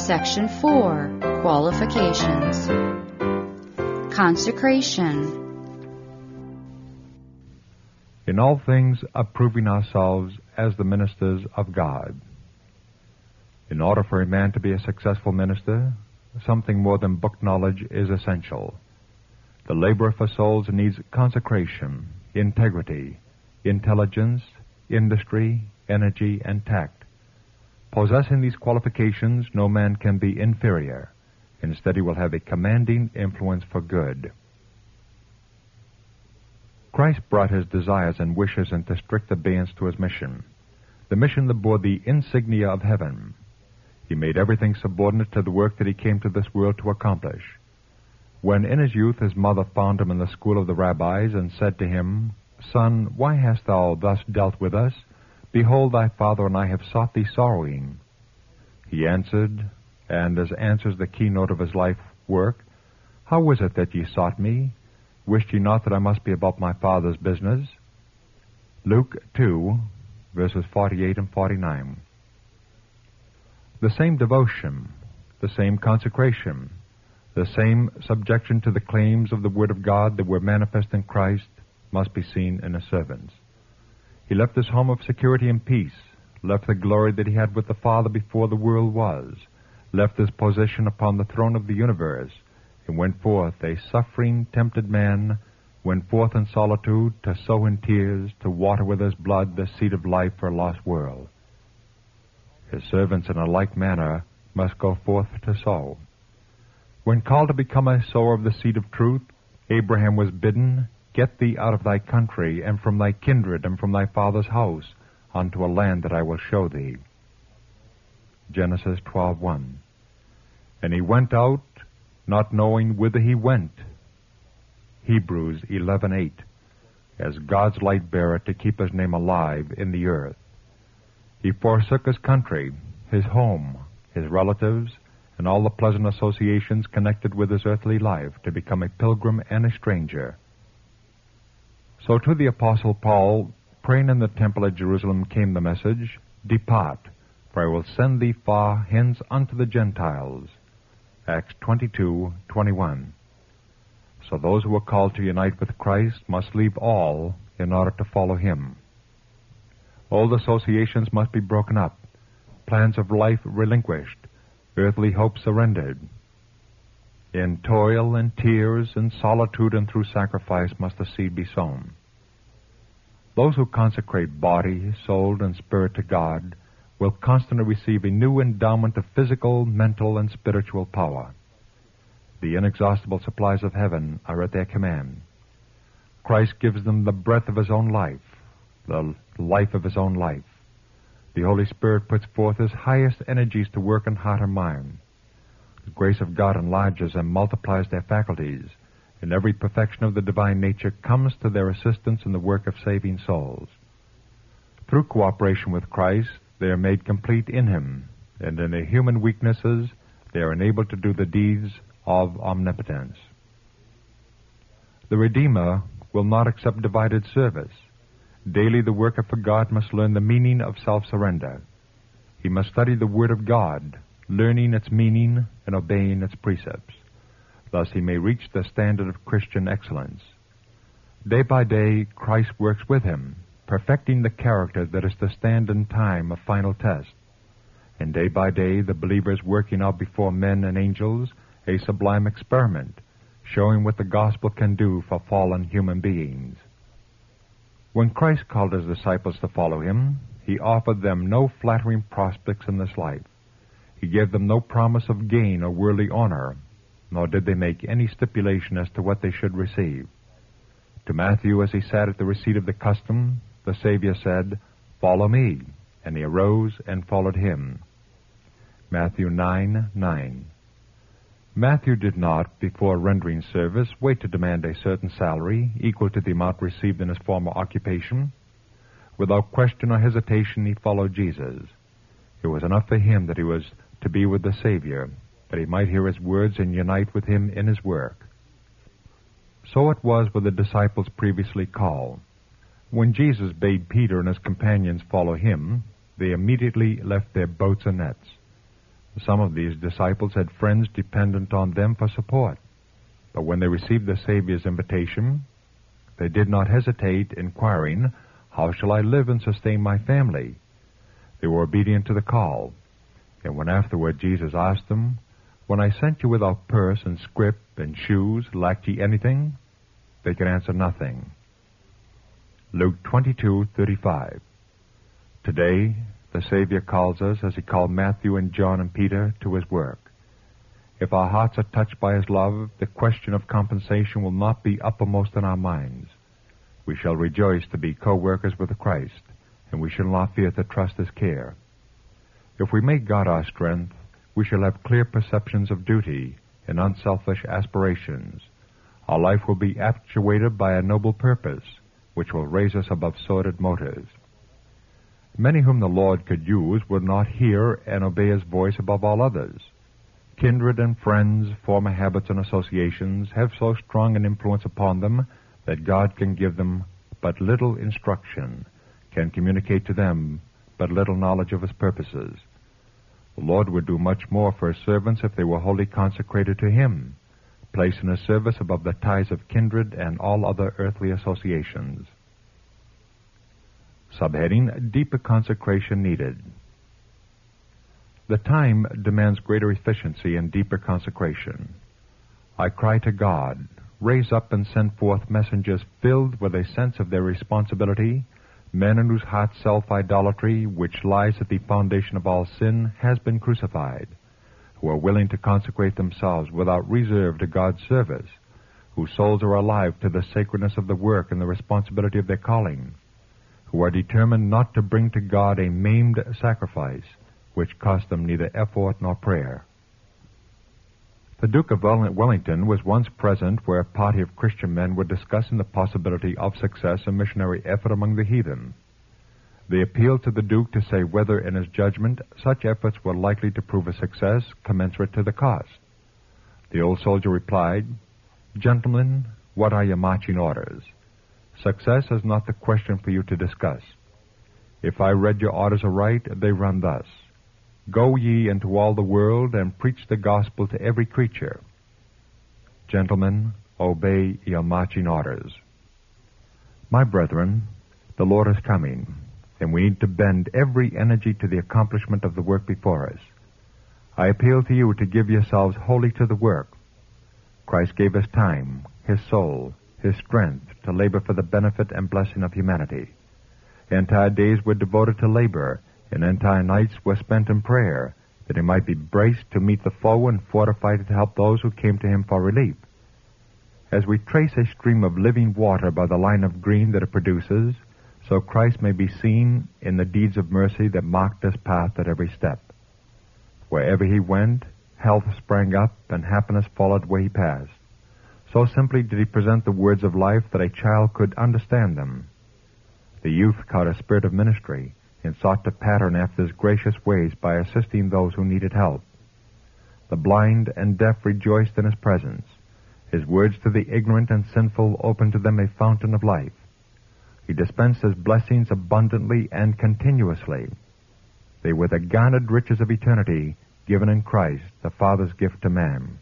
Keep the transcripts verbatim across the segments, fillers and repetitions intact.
Section four. Qualifications. Consecration. In all things approving ourselves as the ministers of God. In order for a man to be a successful minister, something more than book knowledge is essential. The laborer for souls needs consecration, integrity, intelligence, industry, energy, and tact. Possessing these qualifications, no man can be inferior. Instead, he will have a commanding influence for good. Christ brought his desires and wishes into strict abeyance to his mission, the mission that bore the insignia of heaven. He made everything subordinate to the work that he came to this world to accomplish. When in his youth his mother found him in the school of the rabbis and said to him, "Son, why hast thou thus dealt with us? Behold, thy father and I have sought thee sorrowing." He answered, and as answers the keynote of his life work, "How was it that ye sought me? Wished ye not that I must be about my Father's business?" Luke two, verses forty-eight and forty-nine. The same devotion, the same consecration, the same subjection to the claims of the Word of God that were manifest in Christ must be seen in his servants. He left his home of security and peace, left the glory that he had with the Father before the world was, left his position upon the throne of the universe, and went forth a suffering, tempted man, went forth in solitude to sow in tears, to water with his blood the seed of life for a lost world. His servants in a like manner must go forth to sow. When called to become a sower of the seed of truth, Abraham was bidden, "Get thee out of thy country, and from thy kindred, and from thy father's house, unto a land that I will show thee." Genesis twelve one. And he went out, not knowing whither he went. Hebrews eleven eight. As God's light bearer to keep his name alive in the earth. He forsook his country, his home, his relatives, and all the pleasant associations connected with his earthly life to become a pilgrim and a stranger. So to the Apostle Paul, praying in the temple at Jerusalem, came the message, "Depart, for I will send thee far hence unto the Gentiles." Acts twenty-two twenty-one. So those who are called to unite with Christ must leave all in order to follow him. Old associations must be broken up, plans of life relinquished, earthly hopes surrendered. In toil and tears and solitude and through sacrifice must the seed be sown. Those who consecrate body, soul, and spirit to God will constantly receive a new endowment of physical, mental, and spiritual power. The inexhaustible supplies of heaven are at their command. Christ gives them the breath of his own life, the life of his own life. The Holy Spirit puts forth his highest energies to work in heart and mind. The grace of God enlarges and multiplies their faculties, and every perfection of the divine nature comes to their assistance in the work of saving souls. Through cooperation with Christ, they are made complete in him, and in their human weaknesses, they are enabled to do the deeds of omnipotence. The Redeemer will not accept divided service. Daily the worker for God must learn the meaning of self-surrender. He must study the Word of God, learning its meaning and obeying its precepts. Thus he may reach the standard of Christian excellence. Day by day, Christ works with him, perfecting the character that is to stand in time of final test. And day by day, the believer is working out before men and angels a sublime experiment, showing what the gospel can do for fallen human beings. When Christ called his disciples to follow him, he offered them no flattering prospects in this life. He gave them no promise of gain or worldly honor, nor did they make any stipulation as to what they should receive. To Matthew, as he sat at the receipt of the custom, the Savior said, "Follow me," and he arose and followed him. Matthew nine nine. Matthew did not, before rendering service, wait to demand a certain salary equal to the amount received in his former occupation. Without question or hesitation, he followed Jesus. It was enough for him that he was to be with the Savior, that he might hear his words and unite with him in his work. So it was with the disciples previously called. When Jesus bade Peter and his companions follow him, they immediately left their boats and nets. Some of these disciples had friends dependent on them for support, but when they received the Savior's invitation, they did not hesitate, inquiring, "How shall I live and sustain my family?" They were obedient to the call, and when afterward Jesus asked them, "When I sent you without purse and scrip and shoes, lacked ye anything?" they could answer nothing. Luke twenty-two thirty-five. Today, the Savior calls us, as he called Matthew and John and Peter, to his work. If our hearts are touched by his love, the question of compensation will not be uppermost in our minds. We shall rejoice to be co-workers with Christ, and we shall not fear to trust his care. If we make God our strength, we shall have clear perceptions of duty and unselfish aspirations. Our life will be actuated by a noble purpose, which will raise us above sordid motives. Many whom the Lord could use would not hear and obey his voice above all others. Kindred and friends, former habits and associations have so strong an influence upon them that God can give them but little instruction, can communicate to them but little knowledge of his purposes. The Lord would do much more for his servants if they were wholly consecrated to him, placing his service above the ties of kindred and all other earthly associations. Subheading, Deeper Consecration Needed. The time demands greater efficiency and deeper consecration. I cry to God, raise up and send forth messengers filled with a sense of their responsibility, men in whose hearts self-idolatry, which lies at the foundation of all sin, has been crucified, who are willing to consecrate themselves without reserve to God's service, whose souls are alive to the sacredness of the work and the responsibility of their calling, who are determined not to bring to God a maimed sacrifice, which cost them neither effort nor prayer. The Duke of Wellington was once present where a party of Christian men were discussing the possibility of success in missionary effort among the heathen. They appealed to the Duke to say whether, in his judgment, such efforts were likely to prove a success commensurate to the cost. The old soldier replied, "Gentlemen, what are your marching orders? Success is not the question for you to discuss. If I read your orders aright, they run thus: Go ye into all the world and preach the gospel to every creature. Gentlemen, obey your marching orders." My brethren, the Lord is coming, and we need to bend every energy to the accomplishment of the work before us. I appeal to you to give yourselves wholly to the work. Christ gave us time, his soul, his strength to labor for the benefit and blessing of humanity. Entire days were devoted to labor, and entire nights were spent in prayer, that he might be braced to meet the foe and fortified to help those who came to him for relief. As we trace a stream of living water by the line of green that it produces, so Christ may be seen in the deeds of mercy that marked his path at every step. Wherever he went, health sprang up and happiness followed where he passed. So simply did he present the words of life that a child could understand them. The youth caught a spirit of ministry and sought to pattern after his gracious ways by assisting those who needed help. The blind and deaf rejoiced in his presence. His words to the ignorant and sinful opened to them a fountain of life. He dispensed his blessings abundantly and continuously. They were the garnered riches of eternity given in Christ, the Father's gift to man.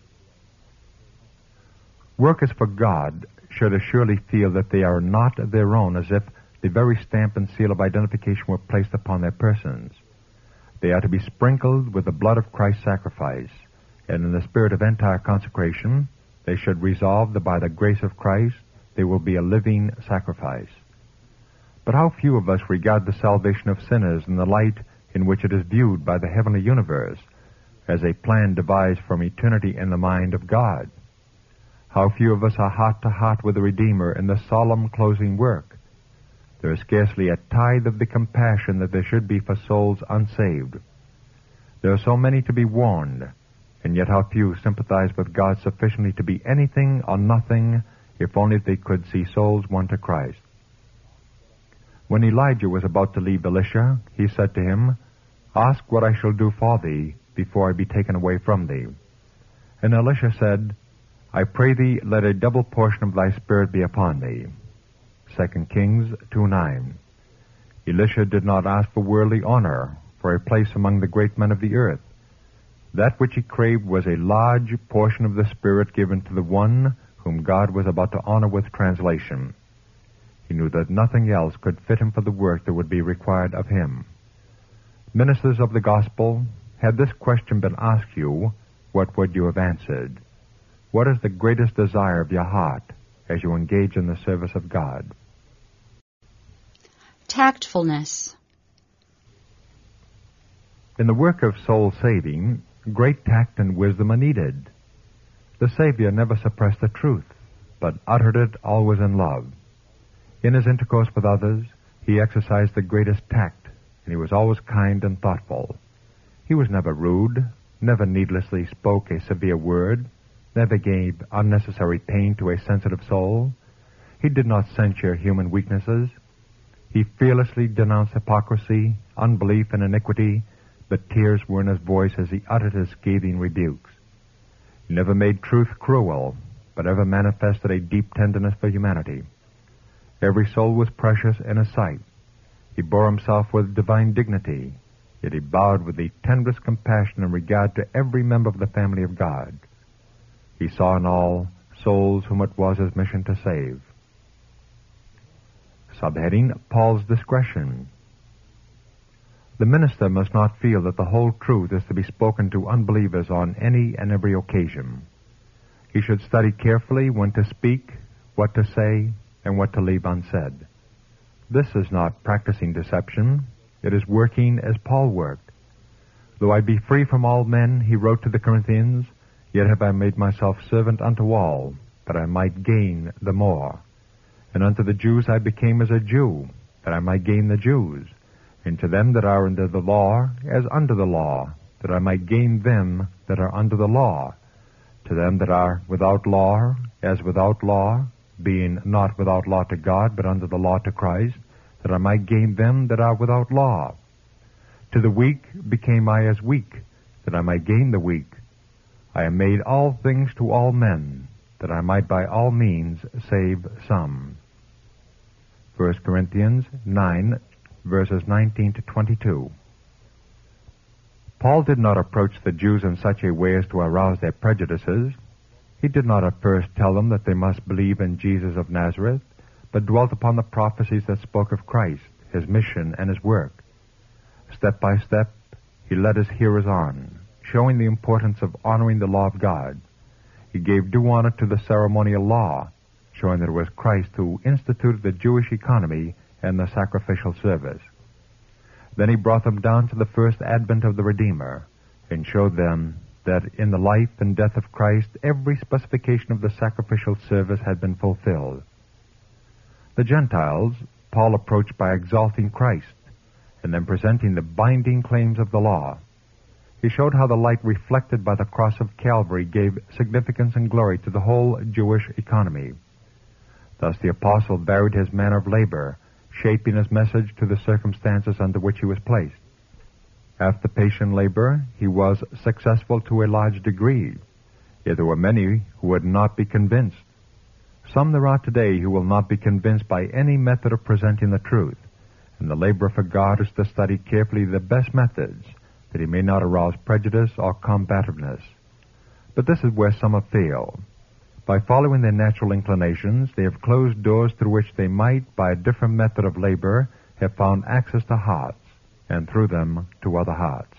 Workers for God should assuredly feel that they are not their own, as if the very stamp and seal of identification were placed upon their persons. They are to be sprinkled with the blood of Christ's sacrifice, and in the spirit of entire consecration, they should resolve that by the grace of Christ, they will be a living sacrifice. But how few of us regard the salvation of sinners in the light in which it is viewed by the heavenly universe, as a plan devised from eternity in the mind of God. How few of us are heart to heart with the Redeemer in the solemn closing work. There is scarcely a tithe of the compassion that there should be for souls unsaved. There are so many to be warned, and yet how few sympathize with God sufficiently to be anything or nothing, if only they could see souls won to Christ. When Elijah was about to leave Elisha, he said to him, "Ask what I shall do for thee before I be taken away from thee." And Elisha said, "I pray thee, let a double portion of thy spirit be upon me." Second Kings two nine. Elisha did not ask for worldly honor, for a place among the great men of the earth. That which he craved was a large portion of the Spirit given to the one whom God was about to honor with translation. He knew that nothing else could fit him for the work that would be required of him. Ministers of the gospel, had this question been asked you, what would you have answered? What is the greatest desire of your heart as you engage in the service of God? Tactfulness. In the work of soul saving, great tact and wisdom are needed. The Savior never suppressed the truth, but uttered it always in love. In his intercourse with others, he exercised the greatest tact, and he was always kind and thoughtful. He was never rude, never needlessly spoke a severe word, never gave unnecessary pain to a sensitive soul. He did not censure human weaknesses. He fearlessly denounced hypocrisy, unbelief, and iniquity, but tears were in his voice as he uttered his scathing rebukes. He never made truth cruel, but ever manifested a deep tenderness for humanity. Every soul was precious in his sight. He bore himself with divine dignity, yet he bowed with the tenderest compassion and regard to every member of the family of God. He saw in all souls whom it was his mission to save. Subheading, Paul's discretion. The minister must not feel that the whole truth is to be spoken to unbelievers on any and every occasion. He should study carefully when to speak, what to say, and what to leave unsaid. This is not practicing deception. It is working as Paul worked. Though I be free from all men, he wrote to the Corinthians, yet have I made myself servant unto all, that I might gain the more. And unto the Jews I became as a Jew, that I might gain the Jews. And to them that are under the law, as under the law, that I might gain them that are under the law. To them that are without law, as without law, being not without law to God, but under the law to Christ, that I might gain them that are without law. To the weak became I as weak, that I might gain the weak. I am made all things to all men, that I might by all means save some. First Corinthians nine, verses nineteen to twenty-two. Paul did not approach the Jews in such a way as to arouse their prejudices. He did not at first tell them that they must believe in Jesus of Nazareth, but dwelt upon the prophecies that spoke of Christ, his mission, and his work. Step by step, he led his hearers on, showing the importance of honoring the law of God. He gave due honor to the ceremonial law, showing that it was Christ who instituted the Jewish economy and the sacrificial service. Then he brought them down to the first advent of the Redeemer, and showed them that in the life and death of Christ, every specification of the sacrificial service had been fulfilled. The Gentiles, Paul approached by exalting Christ, and then presenting the binding claims of the law. He showed how the light reflected by the cross of Calvary gave significance and glory to the whole Jewish economy. Thus the apostle varied his manner of labor, shaping his message to the circumstances under which he was placed. After patient labor, he was successful to a large degree, yet there were many who would not be convinced. Some there are today who will not be convinced by any method of presenting the truth, and the laborer for God is to study carefully the best methods, that he may not arouse prejudice or combativeness. But this is where some have failed. By following their natural inclinations, they have closed doors through which they might, by a different method of labor, have found access to hearts, and through them to other hearts.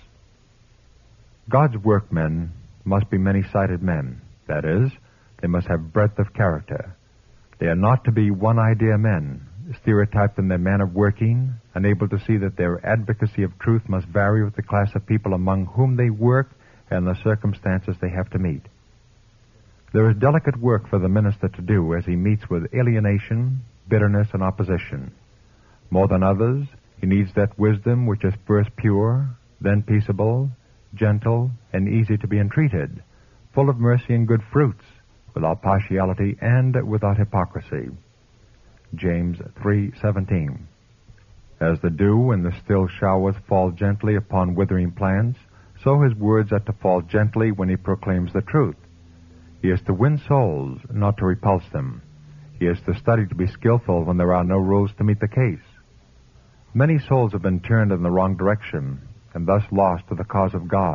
God's workmen must be many-sided men. That is, they must have breadth of character. They are not to be one-idea men, stereotyped in their manner of working, unable to see that their advocacy of truth must vary with the class of people among whom they work and the circumstances they have to meet. There is delicate work for the minister to do as he meets with alienation, bitterness, and opposition. More than others, he needs that wisdom which is first pure, then peaceable, gentle, and easy to be entreated, full of mercy and good fruits, without partiality and without hypocrisy. James three seventeen. As the dew and the still showers fall gently upon withering plants, so his words are to fall gently when he proclaims the truth. He is to win souls, not to repulse them. He is to study to be skillful when there are no rules to meet the case. Many souls have been turned in the wrong direction, and thus lost to the cause of God,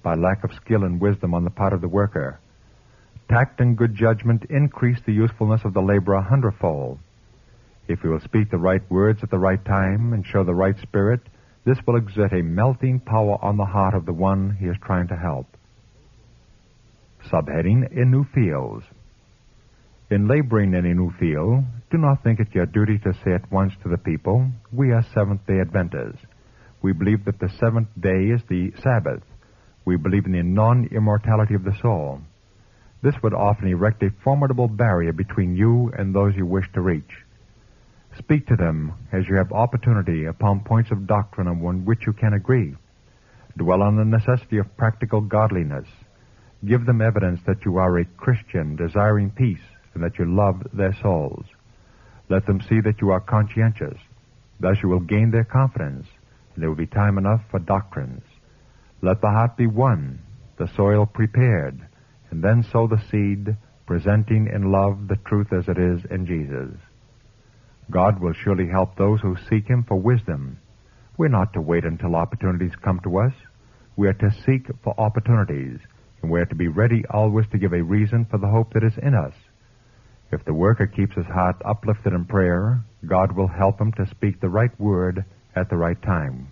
by lack of skill and wisdom on the part of the worker. Tact and good judgment increase the usefulness of the laborer a hundredfold. If he will speak the right words at the right time and show the right spirit, this will exert a melting power on the heart of the one he is trying to help. Subheading, in new fields. In laboring in a new field, do not think it your duty to say at once to the people, "We are Seventh-day Adventists. We believe that the seventh day is the Sabbath. We believe in the non-immortality of the soul." This would often erect a formidable barrier between you and those you wish to reach. Speak to them as you have opportunity upon points of doctrine on which you can agree. Dwell on the necessity of practical godliness. Give them evidence that you are a Christian desiring peace and that you love their souls. Let them see that you are conscientious. Thus you will gain their confidence, and there will be time enough for doctrines. Let the heart be won, the soil prepared, and then sow the seed, presenting in love the truth as it is in Jesus. God will surely help those who seek Him for wisdom. We're not to wait until opportunities come to us. We are to seek for opportunities, and we are to be ready always to give a reason for the hope that is in us. If the worker keeps his heart uplifted in prayer, God will help him to speak the right word at the right time.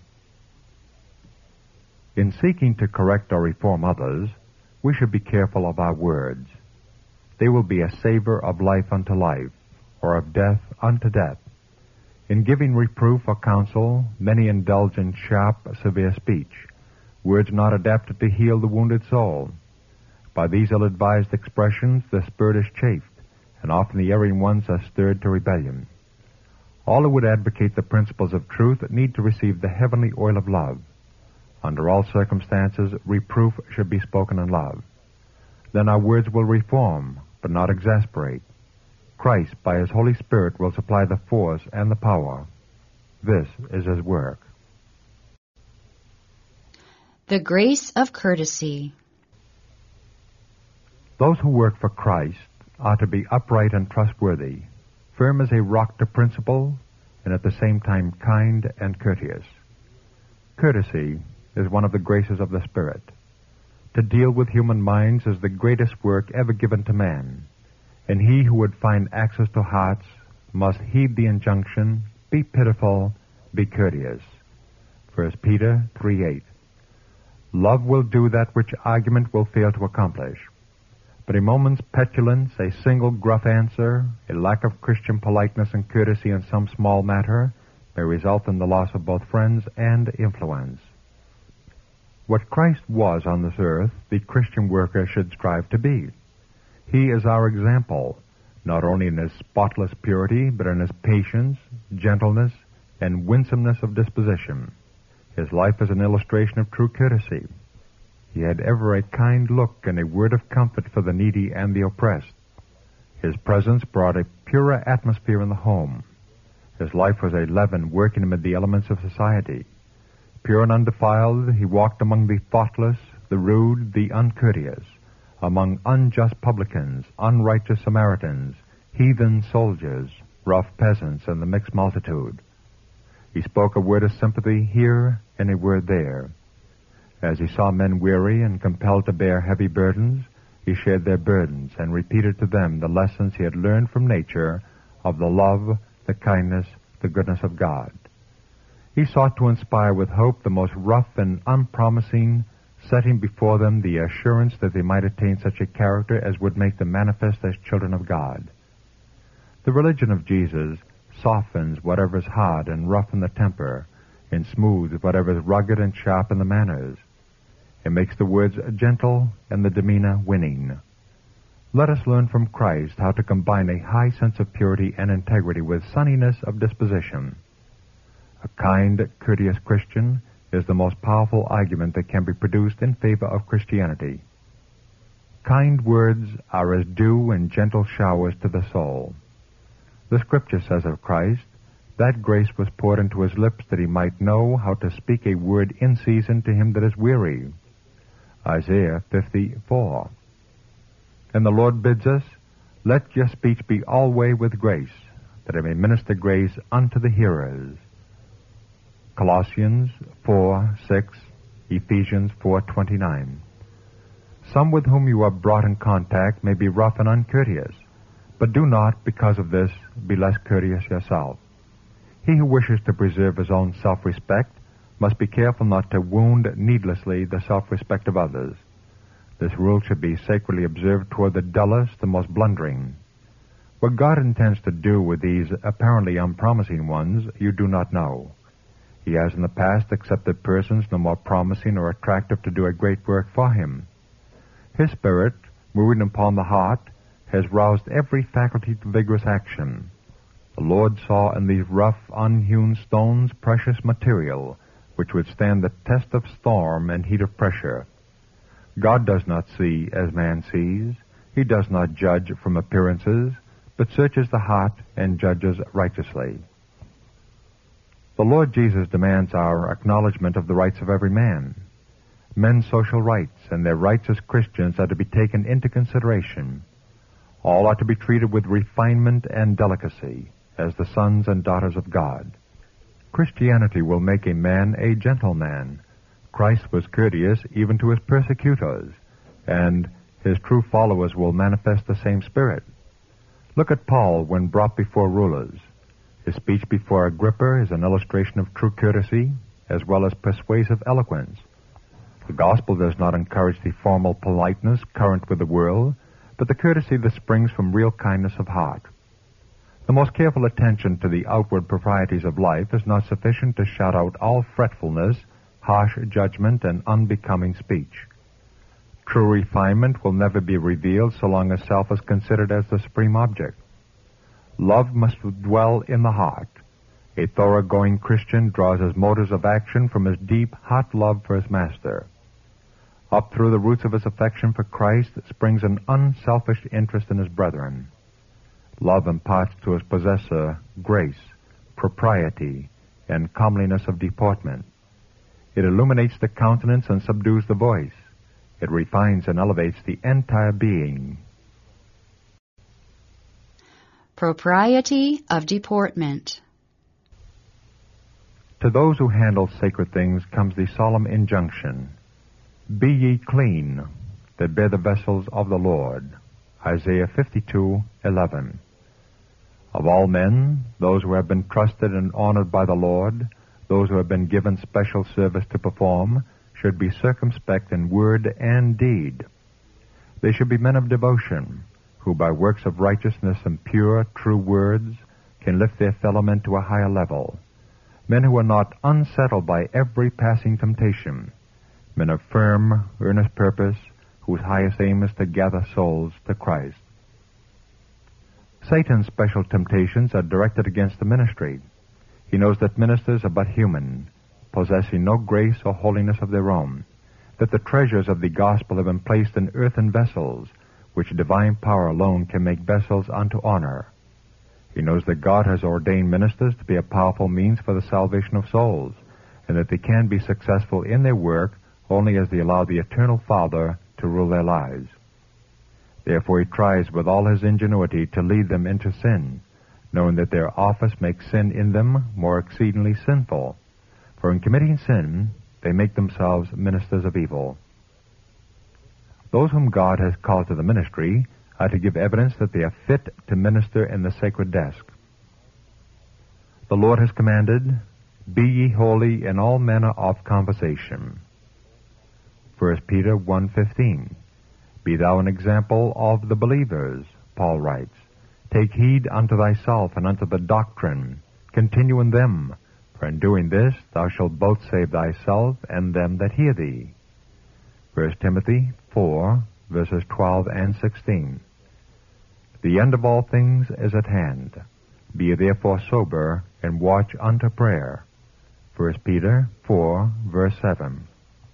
In seeking to correct or reform others, we should be careful of our words. They will be a savor of life unto life, or of death unto death. In giving reproof or counsel, many indulge in sharp, severe speech, words not adapted to heal the wounded soul. By these ill-advised expressions, the spirit is chafed, and often the erring ones are stirred to rebellion. All who would advocate the principles of truth need to receive the heavenly oil of love. Under all circumstances, reproof should be spoken in love. Then our words will reform, but not exasperate. Christ, by His Holy Spirit, will supply the force and the power. This is His work. The grace of courtesy. Those who work for Christ are to be upright and trustworthy, firm as a rock to principle, and at the same time kind and courteous. Courtesy is one of the graces of the Spirit. To deal with human minds is the greatest work ever given to man, and he who would find access to hearts must heed the injunction, be pitiful, be courteous. First Peter three eight. Love will do that which argument will fail to accomplish. But a moment's petulance, a single gruff answer, a lack of Christian politeness and courtesy in some small matter may result in the loss of both friends and influence. What Christ was on this earth, the Christian worker should strive to be. He is our example, not only in his spotless purity, but in his patience, gentleness, and winsomeness of disposition. His life is an illustration of true courtesy. He had ever a kind look and a word of comfort for the needy and the oppressed. His presence brought a purer atmosphere in the home. His life was a leaven working amid the elements of society. Pure and undefiled, he walked among the thoughtless, the rude, the uncourteous, among unjust publicans, unrighteous Samaritans, heathen soldiers, rough peasants, and the mixed multitude. He spoke a word of sympathy here and a word there. As he saw men weary and compelled to bear heavy burdens, he shared their burdens and repeated to them the lessons he had learned from nature of the love, the kindness, the goodness of God. He sought to inspire with hope the most rough and unpromising, setting before them the assurance that they might attain such a character as would make them manifest as children of God. The religion of Jesus softens whatever is hard and rough in the temper, and smooths whatever is rugged and sharp in the manners. It makes the words gentle and the demeanor winning. Let us learn from Christ how to combine a high sense of purity and integrity with sunniness of disposition. A kind, courteous Christian is the most powerful argument that can be produced in favor of Christianity. Kind words are as dew and gentle showers to the soul. The Scripture says of Christ, that grace was poured into his lips that he might know how to speak a word in season to him that is weary. Isaiah fifty-four. And the Lord bids us, let your speech be always with grace, that it may minister grace unto the hearers. Colossians four six, Ephesians four twenty-nine. Some with whom you are brought in contact may be rough and uncourteous, but do not, because of this, be less courteous yourself. He who wishes to preserve his own self-respect must be careful not to wound needlessly the self-respect of others. This rule should be sacredly observed toward the dullest, the most blundering. What God intends to do with these apparently unpromising ones, you do not know. He has in the past accepted persons no more promising or attractive to do a great work for him. His Spirit, moving upon the heart, has roused every faculty to vigorous action. The Lord saw in these rough, unhewn stones precious material, which would stand the test of storm and heat of pressure. God does not see as man sees. He does not judge from appearances, but searches the heart and judges righteously. The Lord Jesus demands our acknowledgement of the rights of every man. Men's social rights and their rights as Christians are to be taken into consideration. All are to be treated with refinement and delicacy as the sons and daughters of God. Christianity will make a man a gentleman. Christ was courteous even to his persecutors, and his true followers will manifest the same spirit. Look at Paul when brought before rulers. His speech before Agrippa is an illustration of true courtesy as well as persuasive eloquence. The gospel does not encourage the formal politeness current with the world, but the courtesy that springs from real kindness of heart. The most careful attention to the outward proprieties of life is not sufficient to shut out all fretfulness, harsh judgment, and unbecoming speech. True refinement will never be revealed so long as self is considered as the supreme object. Love must dwell in the heart. A thoroughgoing Christian draws his motives of action from his deep, hot love for his Master. Up through the roots of his affection for Christ springs an unselfish interest in his brethren. Love imparts to his possessor grace, propriety, and comeliness of deportment. It illuminates the countenance and subdues the voice. It refines and elevates the entire being. Propriety of deportment. To those who handle sacred things comes the solemn injunction, "Be ye clean, that bear the vessels of the Lord." Isaiah fifty-two eleven. Of all men, those who have been trusted and honored by the Lord, those who have been given special service to perform, should be circumspect in word and deed. They should be men of devotion, who by works of righteousness and pure, true words can lift their fellow men to a higher level. Men who are not unsettled by every passing temptation. Men of firm, earnest purpose, whose highest aim is to gather souls to Christ. Satan's special temptations are directed against the ministry. He knows that ministers are but human, possessing no grace or holiness of their own, that the treasures of the gospel have been placed in earthen vessels, which divine power alone can make vessels unto honor. He knows that God has ordained ministers to be a powerful means for the salvation of souls, and that they can be successful in their work only as they allow the Eternal Father to rule their lives. Therefore he tries with all his ingenuity to lead them into sin, knowing that their office makes sin in them more exceedingly sinful. For in committing sin, they make themselves ministers of evil. Those whom God has called to the ministry are to give evidence that they are fit to minister in the sacred desk. The Lord has commanded, "Be ye holy in all manner of conversation." First Peter one fifteen. "Be thou an example of the believers," Paul writes. "Take heed unto thyself and unto the doctrine. Continue in them, for in doing this thou shalt both save thyself and them that hear thee." First Timothy four, verses twelve and sixteen. "The end of all things is at hand. Be ye therefore sober, and watch unto prayer." First Peter four, verse seven.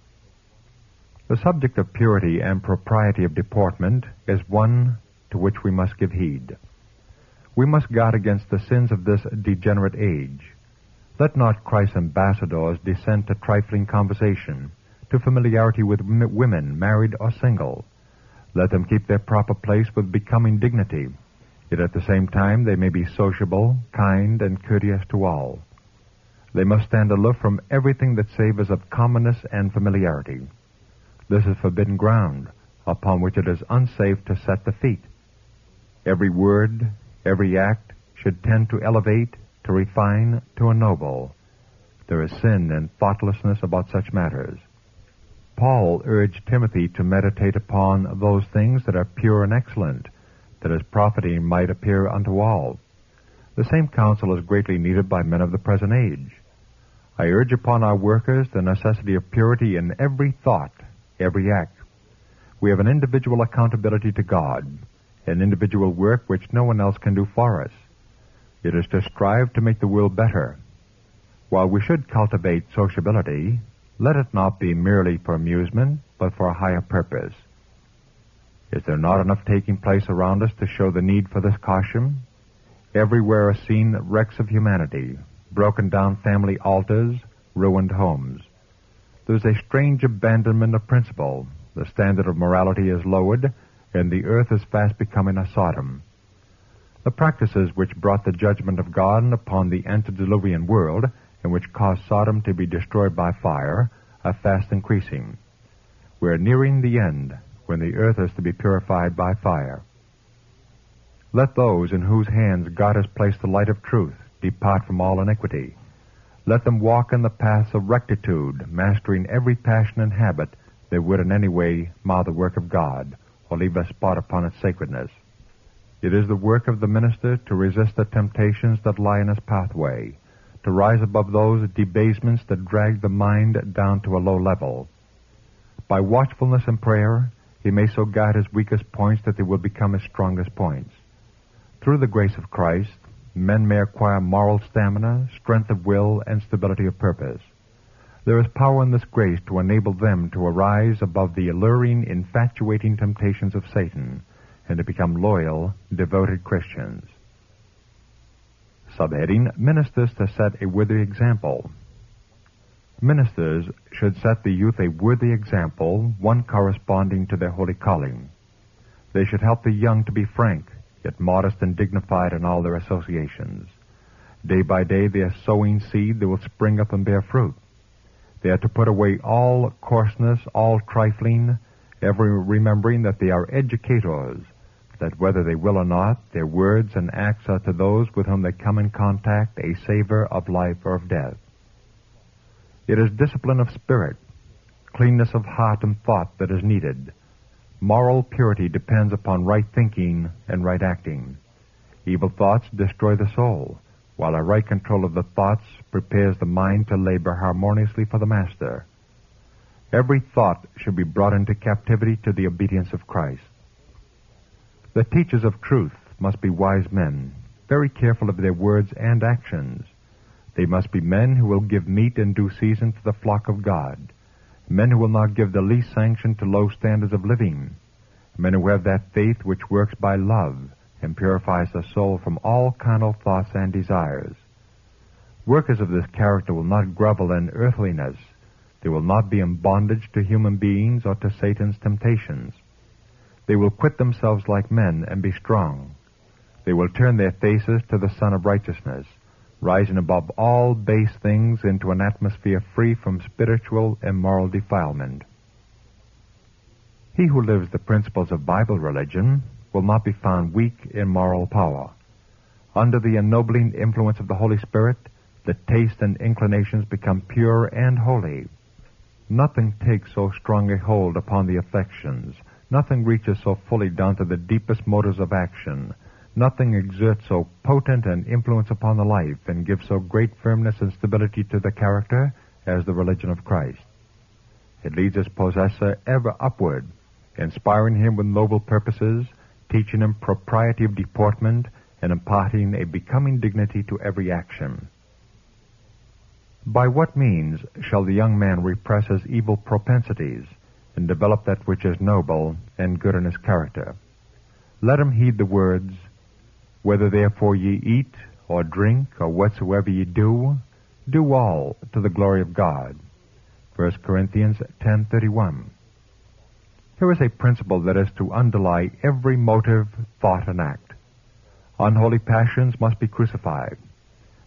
The subject of purity and propriety of deportment is one to which we must give heed. We must guard against the sins of this degenerate age. Let not Christ's ambassadors descend to trifling conversation, to familiarity with m- women, married or single. Let them keep their proper place with becoming dignity, yet at the same time they may be sociable, kind, and courteous to all. They must stand aloof from everything that savors of commonness and familiarity. This is forbidden ground, upon which it is unsafe to set the feet. Every word, every act should tend to elevate, to refine, to ennoble. There is sin and thoughtlessness about such matters. Paul urged Timothy to meditate upon those things that are pure and excellent, that his profiting might appear unto all. The same counsel is greatly needed by men of the present age. I urge upon our workers the necessity of purity in every thought, every act. We have an individual accountability to God, an individual work which no one else can do for us. It is to strive to make the world better. While we should cultivate sociability, let it not be merely for amusement, but for a higher purpose. Is there not enough taking place around us to show the need for this caution? Everywhere are seen wrecks of humanity, broken down family altars, ruined homes. There is a strange abandonment of principle. The standard of morality is lowered, and the earth is fast becoming a Sodom. The practices which brought the judgment of God upon the antediluvian world, and which caused Sodom to be destroyed by fire, are fast increasing. We are nearing the end, when the earth is to be purified by fire. Let those in whose hands God has placed the light of truth depart from all iniquity. Let them walk in the paths of rectitude, mastering every passion and habit that would in any way mar the work of God, or leave a spot upon its sacredness. It is the work of the minister to resist the temptations that lie in his pathway, to rise above those debasements that drag the mind down to a low level. By watchfulness and prayer, he may so guide his weakest points that they will become his strongest points. Through the grace of Christ, men may acquire moral stamina, strength of will, and stability of purpose. There is power in this grace to enable them to arise above the alluring, infatuating temptations of Satan and to become loyal, devoted Christians. Subheading, Ministers to set a worthy example. Ministers should set the youth a worthy example, one corresponding to their holy calling. They should help the young to be frank, yet modest and dignified in all their associations. Day by day they are sowing seed that will spring up and bear fruit. They are to put away all coarseness, all trifling, ever remembering that they are educators, that whether they will or not, their words and acts are to those with whom they come in contact a savor of life or of death. It is discipline of spirit, cleanness of heart and thought that is needed. Moral purity depends upon right thinking and right acting. Evil thoughts destroy the soul, while a right control of the thoughts prepares the mind to labor harmoniously for the Master. Every thought should be brought into captivity to the obedience of Christ. The teachers of truth must be wise men, very careful of their words and actions. They must be men who will give meat in due season to the flock of God, men who will not give the least sanction to low standards of living, men who have that faith which works by love and purifies the soul from all carnal thoughts and desires. Workers of this character will not grovel in earthliness. They will not be in bondage to human beings or to Satan's temptations. They will quit themselves like men and be strong. They will turn their faces to the Sun of Righteousness, rising above all base things into an atmosphere free from spiritual and moral defilement. He who lives the principles of Bible religion will not be found weak in moral power. Under the ennobling influence of the Holy Spirit, the taste and inclinations become pure and holy. Nothing takes so strong a hold upon the affections. Nothing reaches so fully down to the deepest motives of action. Nothing exerts so potent an influence upon the life and gives so great firmness and stability to the character as the religion of Christ. It leads its possessor ever upward, inspiring him with noble purposes, teaching him propriety of deportment, and imparting a becoming dignity to every action. By what means shall the young man repress his evil propensities and develop that which is noble and good in his character? Let him heed the words, "Whether therefore ye eat, or drink, or whatsoever ye do, do all to the glory of God." First Corinthians ten thirty-one. Here is a principle that is to underlie every motive, thought, and act. Unholy passions must be crucified.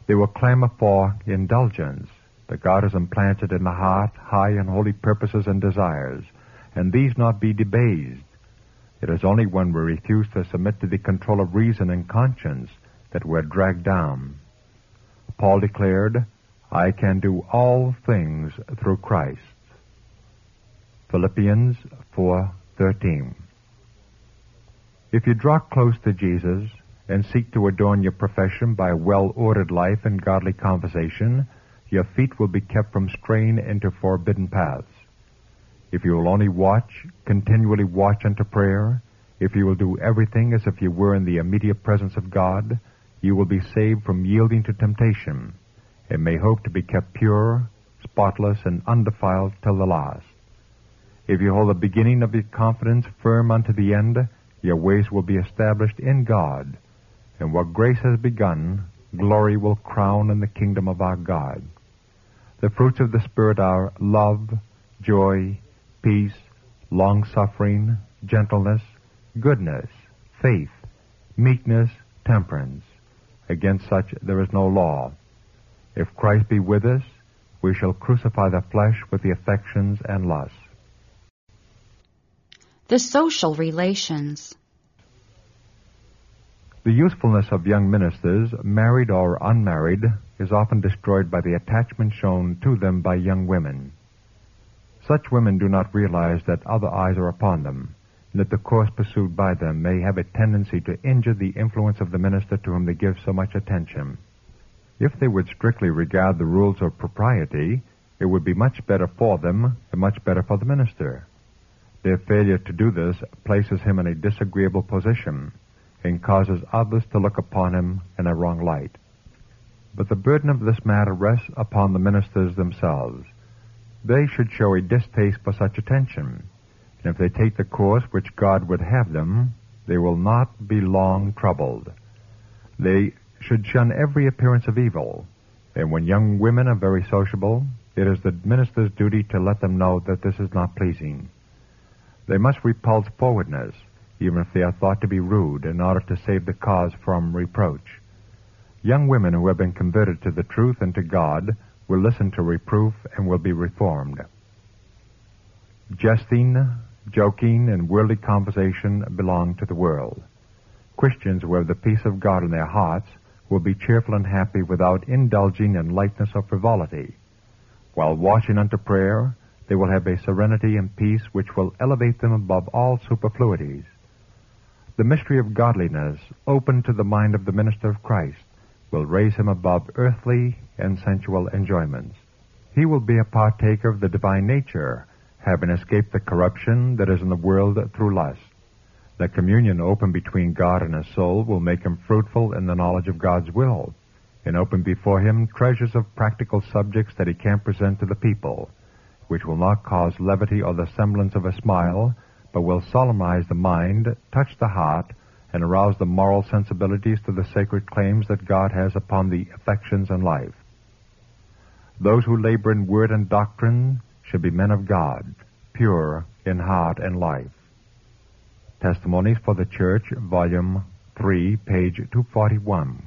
They will clamor for indulgence, but God has implanted in the heart high and holy purposes and desires, and these not be debased. It is only when we refuse to submit to the control of reason and conscience that we're dragged down. Paul declared, I can do all things through Christ. Philippians four thirteen. If you draw close to Jesus and seek to adorn your profession by a well-ordered life and godly conversation, your feet will be kept from straying into forbidden paths. If you will only watch, continually watch unto prayer, if you will do everything as if you were in the immediate presence of God, you will be saved from yielding to temptation, and may hope to be kept pure, spotless, and undefiled till the last. If you hold the beginning of your confidence firm unto the end, your ways will be established in God, and what grace has begun, glory will crown in the kingdom of our God. The fruits of the Spirit are love, joy, peace, long-suffering, gentleness, goodness, faith, meekness, temperance. Against such there is no law. If Christ be with us, we shall crucify the flesh with the affections and lusts. The social relations. The usefulness of young ministers, married or unmarried, is often destroyed by the attachment shown to them by young women. Such women do not realize that other eyes are upon them, and that the course pursued by them may have a tendency to injure the influence of the minister to whom they give so much attention. If they would strictly regard the rules of propriety, it would be much better for them and much better for the minister. Their failure to do this places him in a disagreeable position and causes others to look upon him in a wrong light. But the burden of this matter rests upon the ministers themselves. They should show a distaste for such attention, and if they take the course which God would have them, they will not be long troubled. They should shun every appearance of evil, and when young women are very sociable, it is the minister's duty to let them know that this is not pleasing. They must repulse forwardness, even if they are thought to be rude, in order to save the cause from reproach. Young women who have been converted to the truth and to God will listen to reproof and will be reformed. Jesting, joking, and worldly conversation belong to the world. Christians who have the peace of God in their hearts will be cheerful and happy without indulging in lightness or frivolity. While watching unto prayer, they will have a serenity and peace which will elevate them above all superfluities. The mystery of godliness, open to the mind of the minister of Christ, will raise him above earthly and sensual enjoyments. He will be a partaker of the divine nature, having escaped the corruption that is in the world through lust. The communion open between God and his soul will make him fruitful in the knowledge of God's will, and open before him treasures of practical subjects that he can present to the people, which will not cause levity or the semblance of a smile, but will solemnize the mind, touch the heart, and arouse the moral sensibilities to the sacred claims that God has upon the affections and life. Those who labor in word and doctrine should be men of God, pure in heart and life. Testimonies for the Church, Volume three, page two forty-one.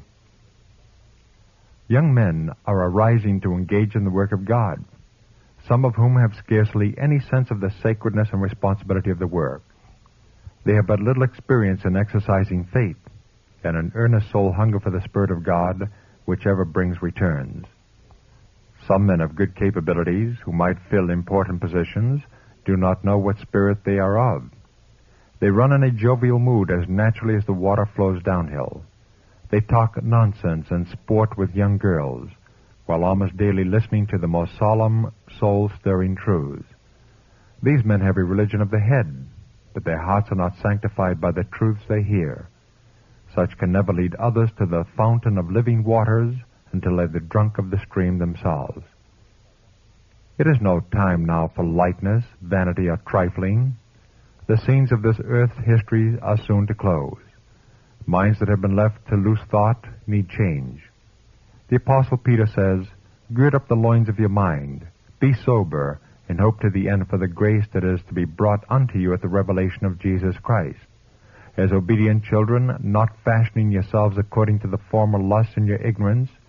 Young men are arising to engage in the work of God, some of whom have scarcely any sense of the sacredness and responsibility of the work. They have but little experience in exercising faith and an earnest soul hunger for the Spirit of God, whichever brings returns. Some men of good capabilities, who might fill important positions, do not know what spirit they are of. They run in a jovial mood as naturally as the water flows downhill. They talk nonsense and sport with young girls, while almost daily listening to the most solemn, soul-stirring truths. These men have a religion of the head, but their hearts are not sanctified by the truths they hear. Such can never lead others to the fountain of living waters until they have drunk of the stream themselves. It is no time now for lightness, vanity, or trifling. The scenes of this earth's history are soon to close. Minds that have been left to loose thought need change. The Apostle Peter says, "Gird up the loins of your mind, be sober, and hope to the end for the grace that is to be brought unto you at the revelation of Jesus Christ. As obedient children, not fashioning yourselves according to the former lusts in your ignorance,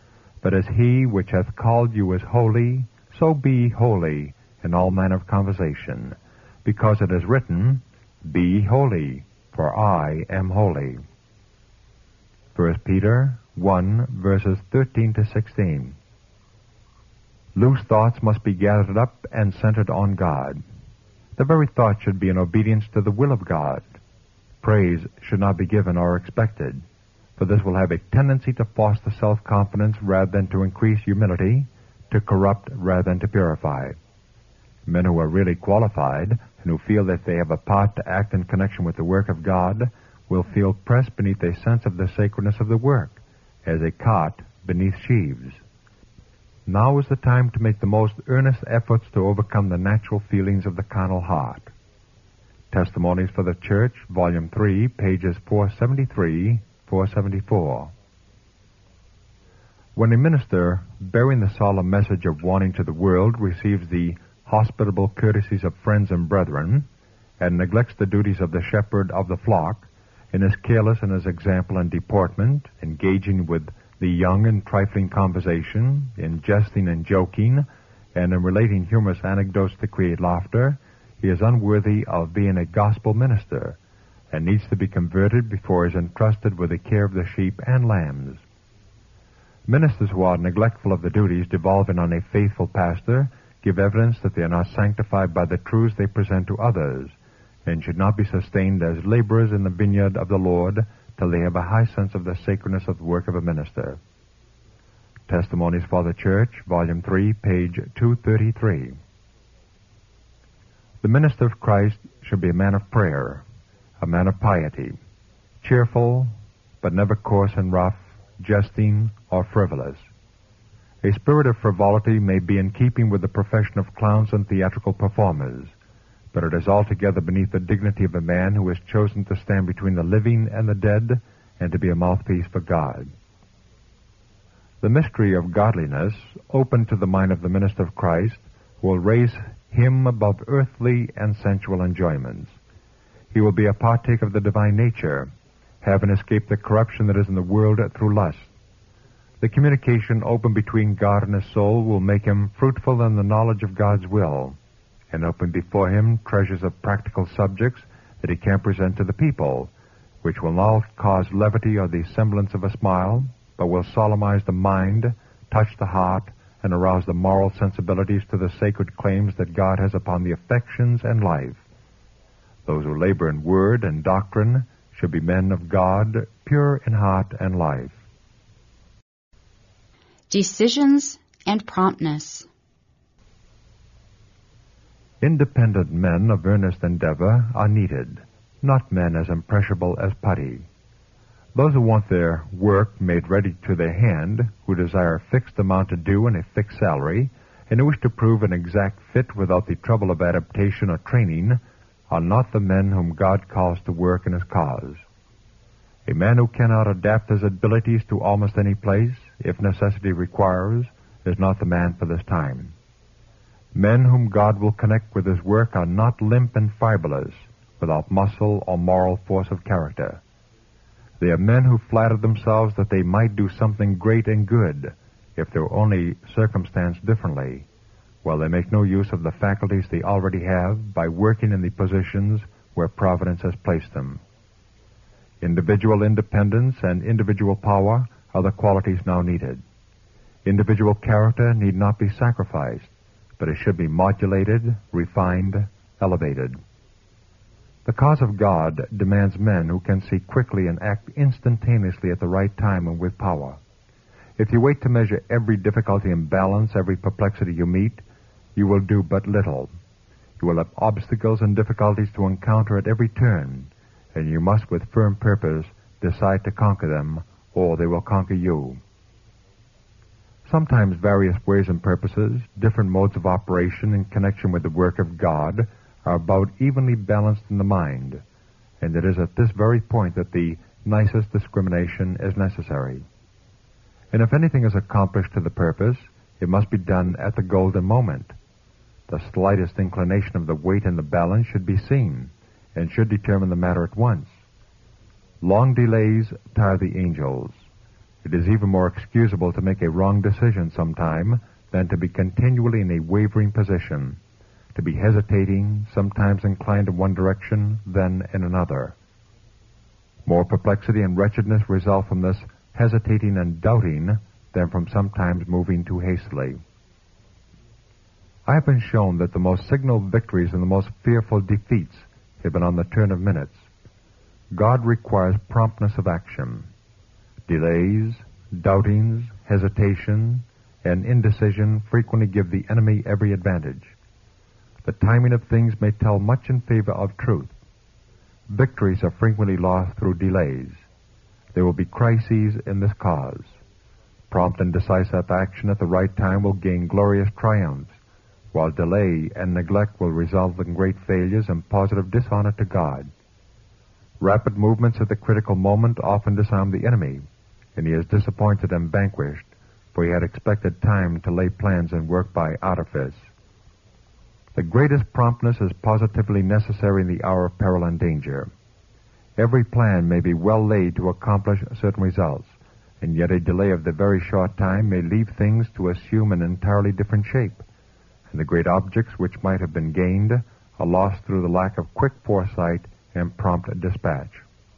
But as he which hath called you is holy, so be holy in all manner of conversation, because it is written, Be ye holy, for I am holy. First Peter one, verses thirteen to sixteen. Loose thoughts must be gathered up and centered on God. The very thought should be in obedience to the will of God. Praise should not be given or expected, for this will have a tendency to foster self-confidence rather than to increase humility, to corrupt rather than to purify. Men who are really qualified and who feel that they have a part to act in connection with the work of God will feel pressed beneath a sense of the sacredness of the work, as a cart beneath sheaves. Now is the time to make the most earnest efforts to overcome the natural feelings of the carnal heart. Testimonies for the Church, Volume three, pages four seventy-three, four seventy-four. When a minister, bearing the solemn message of warning to the world, receives the hospitable courtesies of friends and brethren, and neglects the duties of the shepherd of the flock, and is careless in his example and deportment, engaging with the young in trifling conversation, in jesting and joking, and in relating humorous anecdotes to create laughter, he is unworthy of being a gospel minister, and needs to be converted before he is entrusted with the care of the sheep and lambs. Ministers who are neglectful of the duties devolving on a faithful pastor give evidence that they are not sanctified by the truths they present to others, and should not be sustained as laborers in the vineyard of the Lord till they have a high sense of the sacredness of the work of a minister. Testimonies for the Church, Volume three, page two thirty-three. The minister of Christ should be a man of prayer, a man of piety, cheerful, but never coarse and rough, jesting, or frivolous. A spirit of frivolity may be in keeping with the profession of clowns and theatrical performers, but it is altogether beneath the dignity of a man who has chosen to stand between the living and the dead and to be a mouthpiece for God. The mystery of godliness, open to the mind of the minister of Christ, will raise him above earthly and sensual enjoyments. He will be a partaker of the divine nature, having escaped the corruption that is in the world through lust. The communication open between God and his soul will make him fruitful in the knowledge of God's will, and open before him treasures of practical subjects that he can present to the people, which will not cause levity or the semblance of a smile, but will solemnize the mind, touch the heart, and arouse the moral sensibilities to the sacred claims that God has upon the affections and life. Those who labor in word and doctrine should be men of God, pure in heart and life. Decisions and promptness. Independent men of earnest endeavor are needed, not men as impressionable as putty. Those who want their work made ready to their hand, who desire a fixed amount to do and a fixed salary, and who wish to prove an exact fit without the trouble of adaptation or training, are not the men whom God calls to work in his cause. A man who cannot adapt his abilities to almost any place, if necessity requires, is not the man for this time. Men whom God will connect with his work are not limp and fibrous, without muscle or moral force of character. They are men who flatter themselves that they might do something great and good, if they were only circumstanced differently, while they make no use of the faculties they already have by working in the positions where Providence has placed them. Individual independence and individual power are the qualities now needed. Individual character need not be sacrificed, but it should be modulated, refined, elevated. The cause of God demands men who can see quickly and act instantaneously at the right time and with power. If you wait to measure every difficulty and balance every perplexity you meet, you will do but little. You will have obstacles and difficulties to encounter at every turn, and you must with firm purpose decide to conquer them, or they will conquer you. Sometimes various ways and purposes, different modes of operation in connection with the work of God, are about evenly balanced in the mind, and it is at this very point that the nicest discrimination is necessary. And if anything is accomplished to the purpose, it must be done at the golden moment. The slightest inclination of the weight in the balance should be seen, and should determine the matter at once. Long delays tire the angels, It is even more excusable to make a wrong decision sometime than to be continually in a wavering position, to be hesitating, sometimes inclined in one direction, then in another. More perplexity and wretchedness result from this hesitating and doubting than from sometimes moving too hastily. I have been shown that the most signal victories and the most fearful defeats have been on the turn of minutes. God requires promptness of action. Delays, doubtings, hesitation, and indecision frequently give the enemy every advantage. The timing of things may tell much in favor of truth. Victories are frequently lost through delays. There will be crises in this cause. Prompt and decisive action at the right time will gain glorious triumphs, while delay and neglect will result in great failures and positive dishonor to God. Rapid movements at the critical moment often disarm the enemy, and he is disappointed and vanquished, for he had expected time to lay plans and work by artifice. The greatest promptness is positively necessary in the hour of peril and danger. Every plan may be well laid to accomplish certain results, and yet a delay of the very short time may leave things to assume an entirely different shape, and the great objects which might have been gained are lost through the lack of quick foresight and prompt dispatch.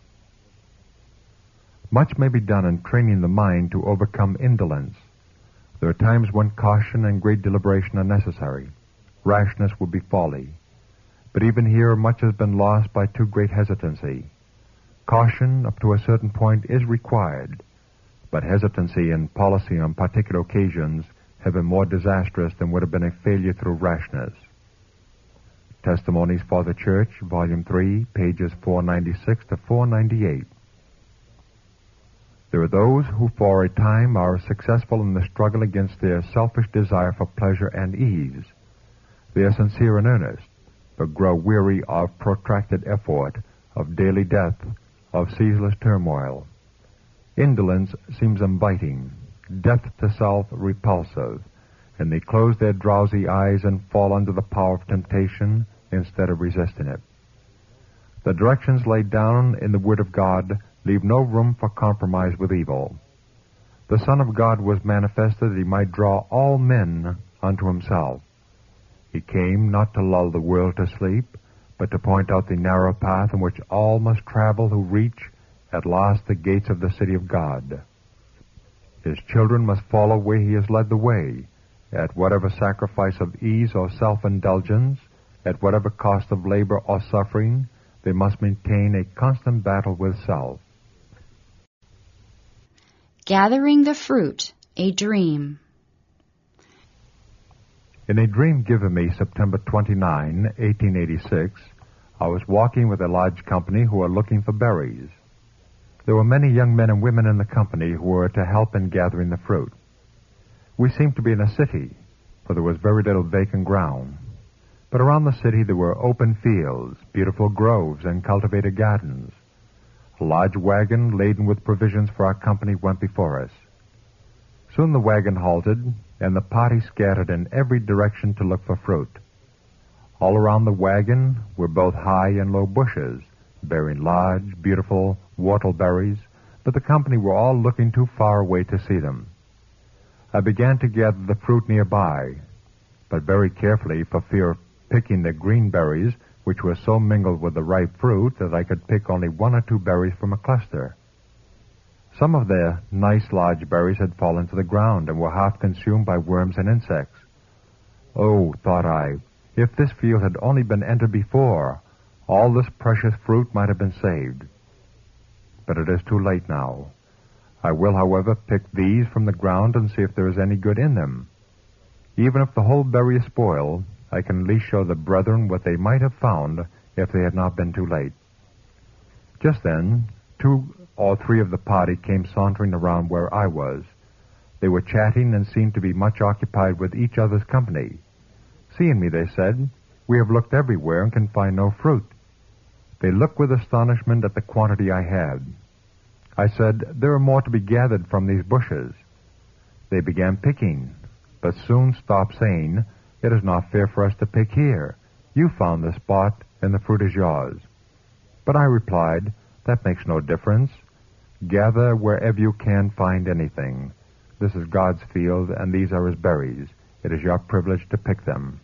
Much may be done in training the mind to overcome indolence. There are times when caution and great deliberation are necessary. Rashness would be folly. But even here much has been lost by too great hesitancy. Caution up to a certain point is required, but hesitancy and policy on particular occasions have been more disastrous than would have been a failure through rashness. Testimonies for the Church, Volume three, pages four ninety-six to four ninety-eight. There are those who for a time are successful in the struggle against their selfish desire for pleasure and ease. They are sincere and earnest, but grow weary of protracted effort, of daily death, of ceaseless turmoil. Indolence seems inviting, death to self repulsive, and they close their drowsy eyes and fall under the power of temptation instead of resisting it. The directions laid down in the Word of God leave no room for compromise with evil. The Son of God was manifested that he might draw all men unto himself. He came not to lull the world to sleep, but to point out the narrow path in which all must travel who reach at last the gates of the city of God. His children must follow where he has led the way, at whatever sacrifice of ease or self-indulgence, at whatever cost of labor or suffering, they must maintain a constant battle with self. Gathering the Fruit, a Dream. In a dream given me September twenty-ninth, eighteen eighty-six, I was walking with a large company who were looking for berries. There were many young men and women in the company who were to help in gathering the fruit. We seemed to be in a city, for there was very little vacant ground. But around the city there were open fields, beautiful groves, and cultivated gardens. A large wagon laden with provisions for our company went before us. Soon the wagon halted, and the party scattered in every direction to look for fruit. All around the wagon were both high and low bushes, bearing large, beautiful whortleberries, but the company were all looking too far away to see them. I began to gather the fruit nearby, but very carefully for fear of picking the green berries, which were so mingled with the ripe fruit that I could pick only one or two berries from a cluster. Some of the nice large berries had fallen to the ground and were half consumed by worms and insects. Oh, thought I, if this field had only been entered before, all this precious fruit might have been saved. But it is too late now. I will, however, pick these from the ground and see if there is any good in them. Even if the whole berry is spoiled, I can at least show the brethren what they might have found if they had not been too late. Just then, two or three of the party came sauntering around where I was. They were chatting and seemed to be much occupied with each other's company. Seeing me, they said, "We have looked everywhere and can find no fruit." They looked with astonishment at the quantity I had. I said, "There are more to be gathered from these bushes." They began picking, but soon stopped, saying, "It is not fair for us to pick here. You found the spot, and the fruit is yours." But I replied, "That makes no difference. Gather wherever you can find anything. This is God's field, and these are his berries. It is your privilege to pick them.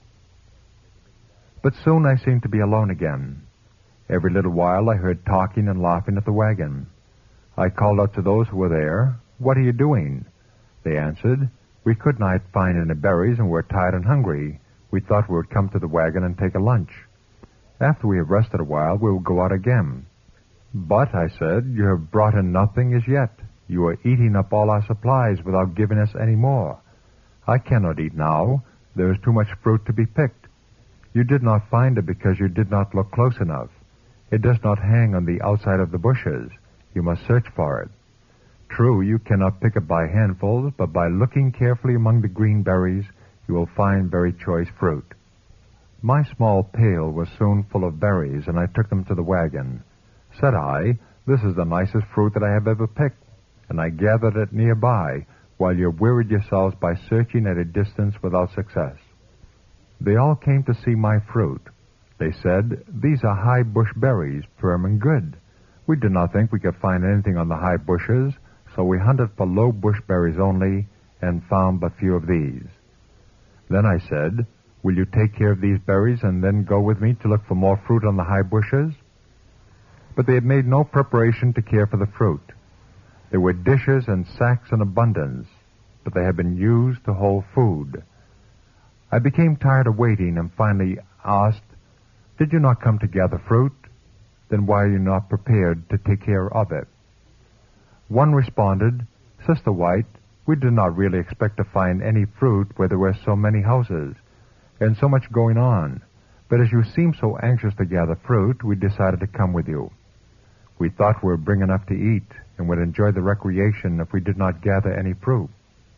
But soon I seemed to be alone again. Every little while I heard talking and laughing at the wagon. I called out to those who were there, "What are you doing?" They answered, "We could not find any berries and were tired and hungry. We thought we would come to the wagon and take a lunch. After we have rested a while, we will go out again." "But," I said, "you have brought in nothing as yet. You are eating up all our supplies without giving us any more. I cannot eat now. There is too much fruit to be picked. You did not find it because you did not look close enough. It does not hang on the outside of the bushes. You must search for it. True, you cannot pick it by handfuls, but by looking carefully among the green berries, you will find very choice fruit." My small pail was soon full of berries, and I took them to the wagon. Said I, "This is the nicest fruit that I have ever picked," and I gathered it nearby, while you wearied yourselves by searching at a distance without success. They all came to see my fruit. They said, "These are high bush berries, firm and good." We did not think we could find anything on the high bushes, so we hunted for low bush berries only, and found but few of these. Then I said, "Will you take care of these berries and then go with me to look for more fruit on the high bushes?" But they had made no preparation to care for the fruit. There were dishes and sacks in abundance, but they had been used to hold food. I became tired of waiting and finally asked, "Did you not come to gather fruit? Then why are you not prepared to take care of it?" One responded, "Sister White, we did not really expect to find any fruit where there were so many houses and so much going on. But as you seemed so anxious to gather fruit, we decided to come with you. We thought we would bring enough to eat and would enjoy the recreation if we did not gather any fruit."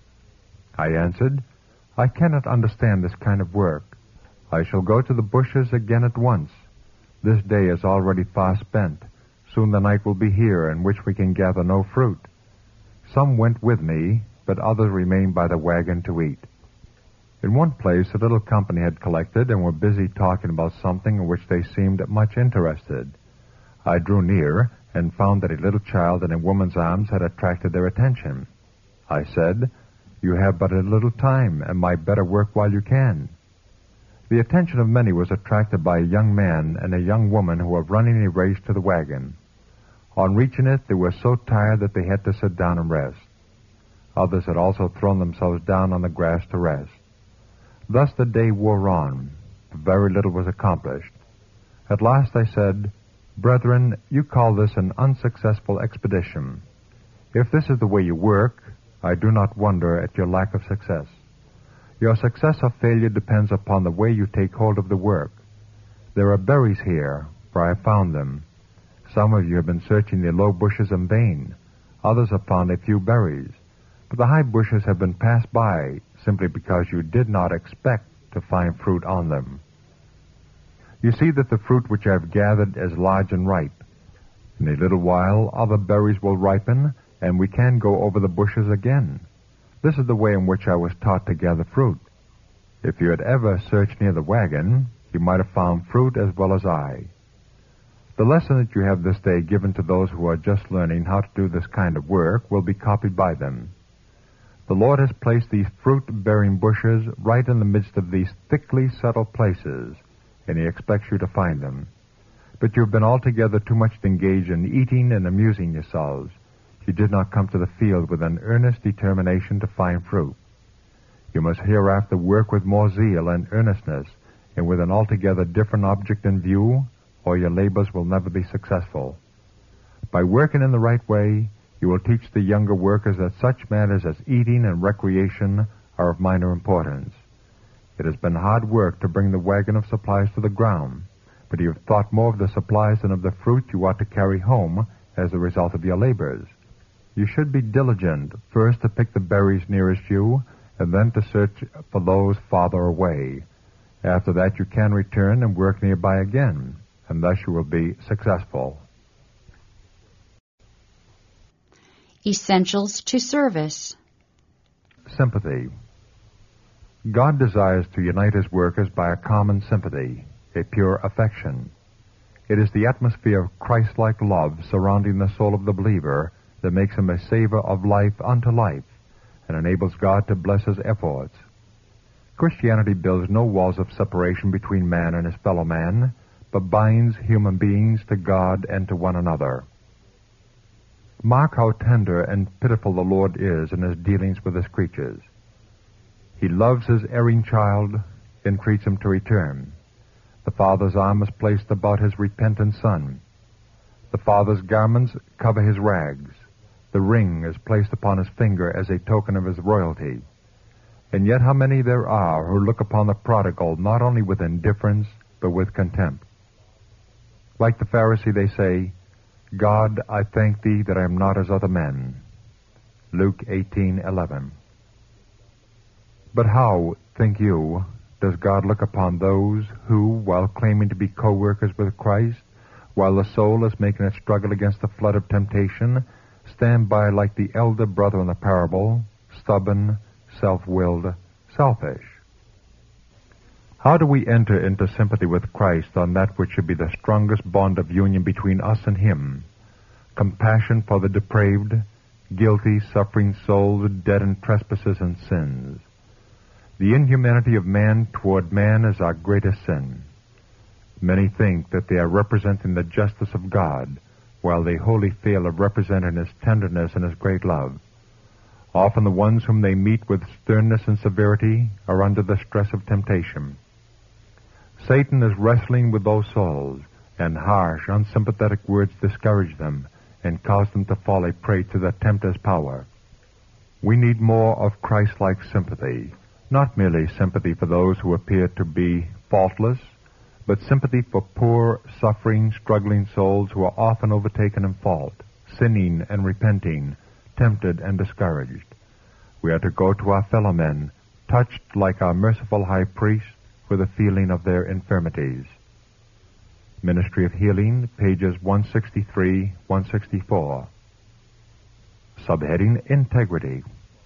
I answered, "I cannot understand this kind of work. I shall go to the bushes again at once. This day is already far spent. Soon the night will be here in which we can gather no fruit." Some went with me, but others remained by the wagon to eat. In one place, a little company had collected and were busy talking about something in which they seemed much interested. I drew near and found that a little child in a woman's arms had attracted their attention. I said, "You have but a little time and might better work while you can." The attention of many was attracted by a young man and a young woman who were running a race to the wagon. On reaching it, they were so tired that they had to sit down and rest. Others had also thrown themselves down on the grass to rest. Thus the day wore on. Very little was accomplished. At last I said, "Brethren, you call this an unsuccessful expedition. If this is the way you work, I do not wonder at your lack of success. Your success or failure depends upon the way you take hold of the work. There are berries here, for I have found them. Some of you have been searching the low bushes in vain. Others have found a few berries. But the high bushes have been passed by simply because you did not expect to find fruit on them. You see that the fruit which I have gathered is large and ripe. In a little while, other berries will ripen, and we can go over the bushes again. This is the way in which I was taught to gather fruit. If you had ever searched near the wagon, you might have found fruit as well as I. The lesson that you have this day given to those who are just learning how to do this kind of work will be copied by them. The Lord has placed these fruit-bearing bushes right in the midst of these thickly settled places, and He expects you to find them. But you have been altogether too much engaged in eating and amusing yourselves. You did not come to the field with an earnest determination to find fruit. You must hereafter work with more zeal and earnestness, and with an altogether different object in view, or your labors will never be successful. By working in the right way, you will teach the younger workers that such matters as eating and recreation are of minor importance. It has been hard work to bring the wagon of supplies to the ground, but you have thought more of the supplies than of the fruit you ought to carry home as a result of your labors. You should be diligent, first to pick the berries nearest you, and then to search for those farther away. After that, you can return and work nearby again, and thus you will be successful. Essentials to service. Sympathy. God desires to unite His workers by a common sympathy, a pure affection. It is the atmosphere of Christ-like love surrounding the soul of the believer that makes him a savor of life unto life and enables God to bless his efforts. Christianity builds no walls of separation between man and his fellow man, but binds human beings to God and to one another. Mark how tender and pitiful the Lord is in his dealings with his creatures. He loves his erring child, entreats him to return. The Father's arm is placed about his repentant son. The Father's garments cover his rags. The ring is placed upon his finger as a token of his royalty. And yet how many there are who look upon the prodigal not only with indifference, but with contempt. Like the Pharisee, they say, God, I thank thee that I am not as other men. Luke eighteen eleven. But how, think you, does God look upon those who, while claiming to be co-workers with Christ, while the soul is making its struggle against the flood of temptation, stand by like the elder brother in the parable, stubborn, self-willed, selfish? How do we enter into sympathy with Christ on that which should be the strongest bond of union between us and him? Compassion for the depraved, guilty, suffering souls dead in trespasses and sins. The inhumanity of man toward man is our greatest sin. Many think that they are representing the justice of God, while they wholly fail of representing his tenderness and his great love. Often the ones whom they meet with sternness and severity are under the stress of temptation. Satan is wrestling with those souls, and harsh, unsympathetic words discourage them and cause them to fall a prey to the tempter's power. We need more of Christ-like sympathy, not merely sympathy for those who appear to be faultless, but sympathy for poor, suffering, struggling souls who are often overtaken in fault, sinning and repenting, tempted and discouraged. We are to go to our fellow men, touched like our merciful high priest with a feeling of their infirmities. Ministry of Healing, pages one sixty-three, one sixty-four. Subheading, Integrity.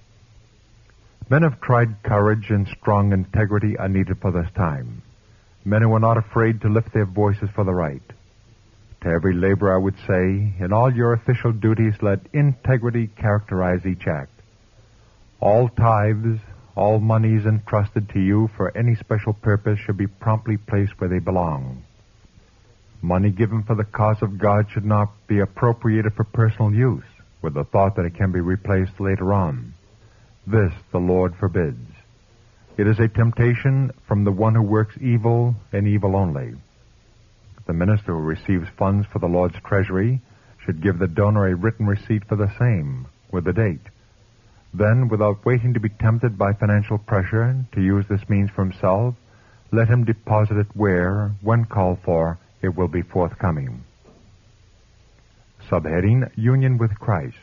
Men have tried courage, and strong integrity are needed for this time. Men who are not afraid to lift their voices for the right. To every laborer I would say, in all your official duties, let integrity characterize each act. All tithes, all monies entrusted to you for any special purpose should be promptly placed where they belong. Money given for the cause of God should not be appropriated for personal use, with the thought that it can be replaced later on. This the Lord forbids. It is a temptation from the one who works evil and evil only. The minister who receives funds for the Lord's treasury should give the donor a written receipt for the same, with the date. Then, without waiting to be tempted by financial pressure to use this means for himself, let him deposit it where, when called for, it will be forthcoming. Subheading, Union with Christ.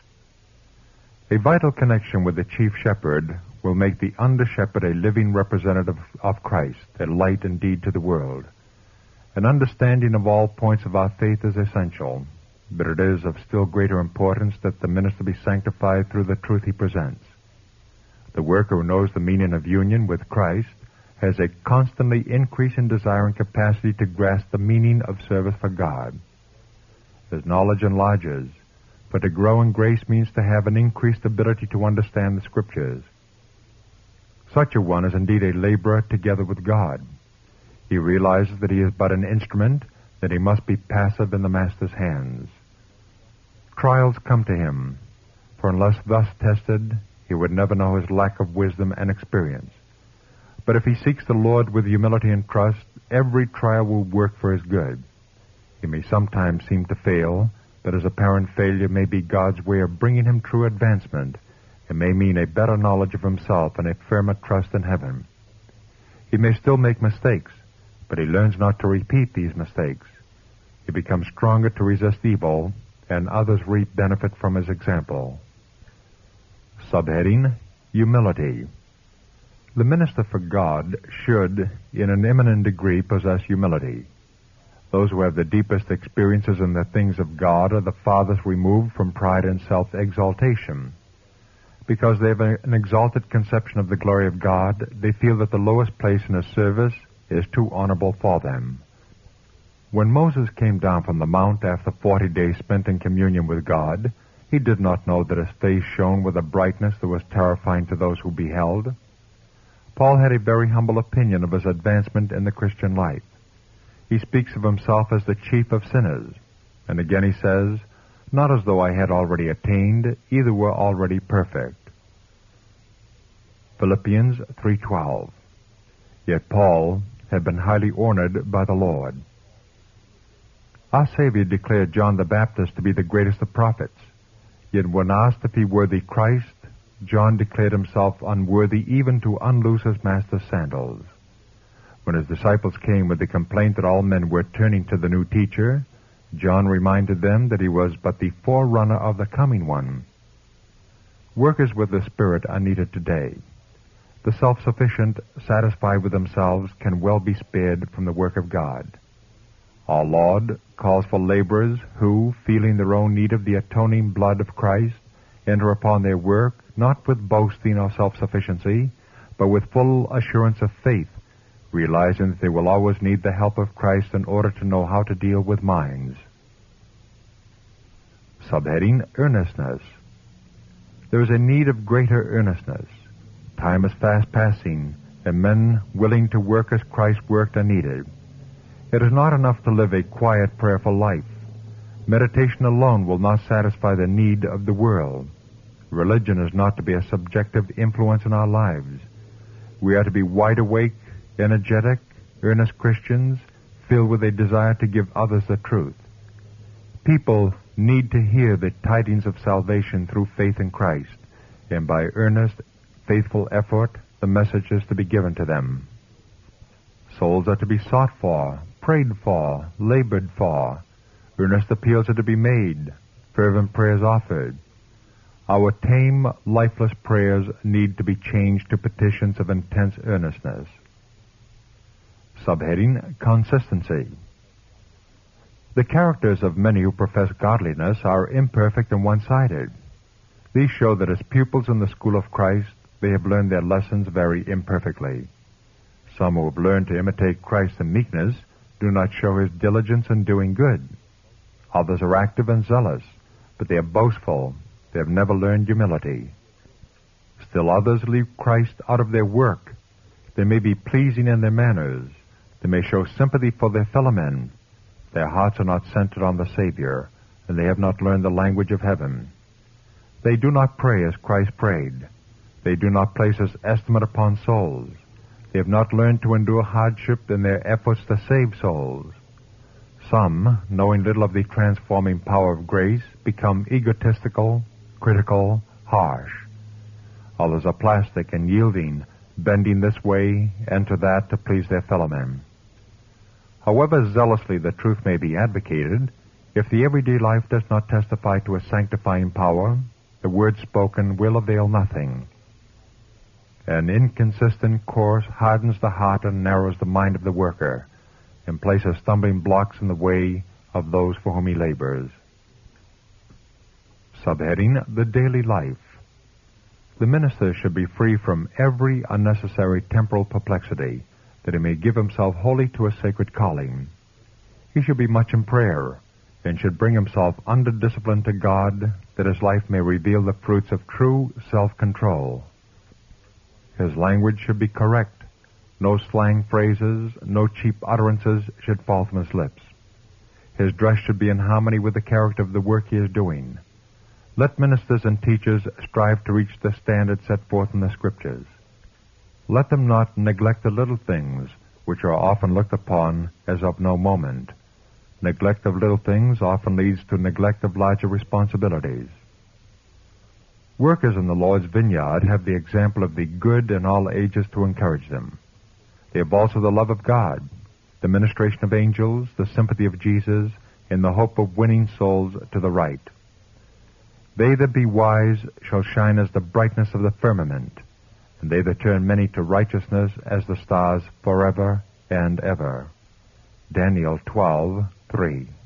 A vital connection with the chief shepherd will make the under-shepherd a living representative of Christ, a light indeed to the world. An understanding of all points of our faith is essential, but it is of still greater importance that the minister be sanctified through the truth he presents. The worker who knows the meaning of union with Christ has a constantly increasing desire and capacity to grasp the meaning of service for God. His knowledge enlarges, but to grow in grace means to have an increased ability to understand the Scriptures. Such a one is indeed a laborer together with God. He realizes that he is but an instrument, that he must be passive in the Master's hands. Trials come to him, for unless thus tested, he would never know his lack of wisdom and experience. But if he seeks the Lord with humility and trust, every trial will work for his good. He may sometimes seem to fail, but his apparent failure may be God's way of bringing him true advancement. It may mean a better knowledge of himself and a firmer trust in heaven. He may still make mistakes, but he learns not to repeat these mistakes. He becomes stronger to resist evil, and others reap benefit from his example. Subheading, Humility. The minister for God should, in an eminent degree, possess humility. Those who have the deepest experiences in the things of God are the farthest removed from pride and self-exaltation. Because they have an exalted conception of the glory of God, they feel that the lowest place in His service is too honorable for them. When Moses came down from the mount after forty days spent in communion with God, he did not know that his face shone with a brightness that was terrifying to those who beheld. Paul had a very humble opinion of his advancement in the Christian life. He speaks of himself as the chief of sinners, and again he says, "Not as though I had already attained, either were already perfect." Philippians three twelve. Yet Paul had been highly honored by the Lord. Our Savior declared John the Baptist to be the greatest of prophets. Yet when asked if he were the Christ, John declared himself unworthy even to unloose his master's sandals. When his disciples came with the complaint that all men were turning to the new teacher, John reminded them that he was but the forerunner of the coming one. Workers with the Spirit are needed today. The self-sufficient, satisfied with themselves, can well be spared from the work of God. Our Lord calls for laborers who, feeling their own need of the atoning blood of Christ, enter upon their work not with boasting or self-sufficiency, but with full assurance of faith, realizing that they will always need the help of Christ in order to know how to deal with minds. Subheading, Earnestness. There is a need of greater earnestness. Time is fast passing, and men willing to work as Christ worked are needed. It is not enough to live a quiet, prayerful life. Meditation alone will not satisfy the need of the world. Religion is not to be a subjective influence in our lives. We are to be wide awake, energetic, earnest Christians, filled with a desire to give others the truth. People need to hear the tidings of salvation through faith in Christ, and by earnest, faithful effort, the message is to be given to them. Souls are to be sought for, prayed for, labored for. Earnest appeals are to be made, fervent prayers offered. Our tame, lifeless prayers need to be changed to petitions of intense earnestness. Subheading, Consistency. The characters of many who profess godliness are imperfect and one-sided. These show that as pupils in the school of Christ, they have learned their lessons very imperfectly. Some who have learned to imitate Christ in meekness do not show his diligence in doing good. Others are active and zealous, but they are boastful. They have never learned humility. Still others leave Christ out of their work. They may be pleasing in their manners. They may show sympathy for their fellow men. Their hearts are not centered on the Savior, and they have not learned the language of heaven. They do not pray as Christ prayed. They do not place his estimate upon souls. They have not learned to endure hardship in their efforts to save souls. Some, knowing little of the transforming power of grace, become egotistical, critical, harsh. Others are plastic and yielding, bending this way and to that to please their fellow men. However zealously the truth may be advocated, if the everyday life does not testify to a sanctifying power, the word spoken will avail nothing. An inconsistent course hardens the heart and narrows the mind of the worker, and places stumbling blocks in the way of those for whom he labors. Subheading, The Daily Life. The minister should be free from every unnecessary temporal perplexity, that he may give himself wholly to a sacred calling. He should be much in prayer, and should bring himself under discipline to God, that his life may reveal the fruits of true self-control. His language should be correct. No slang phrases, no cheap utterances should fall from his lips. His dress should be in harmony with the character of the work he is doing. Let ministers and teachers strive to reach the standard set forth in the Scriptures. Let them not neglect the little things, which are often looked upon as of no moment. Neglect of little things often leads to neglect of larger responsibilities. Workers in the Lord's vineyard have the example of the good in all ages to encourage them. They have also the love of God, the ministration of angels, the sympathy of Jesus, and the hope of winning souls to the right. They that be wise shall shine as the brightness of the firmament, and they that turn many to righteousness as the stars forever and ever. Daniel twelve three.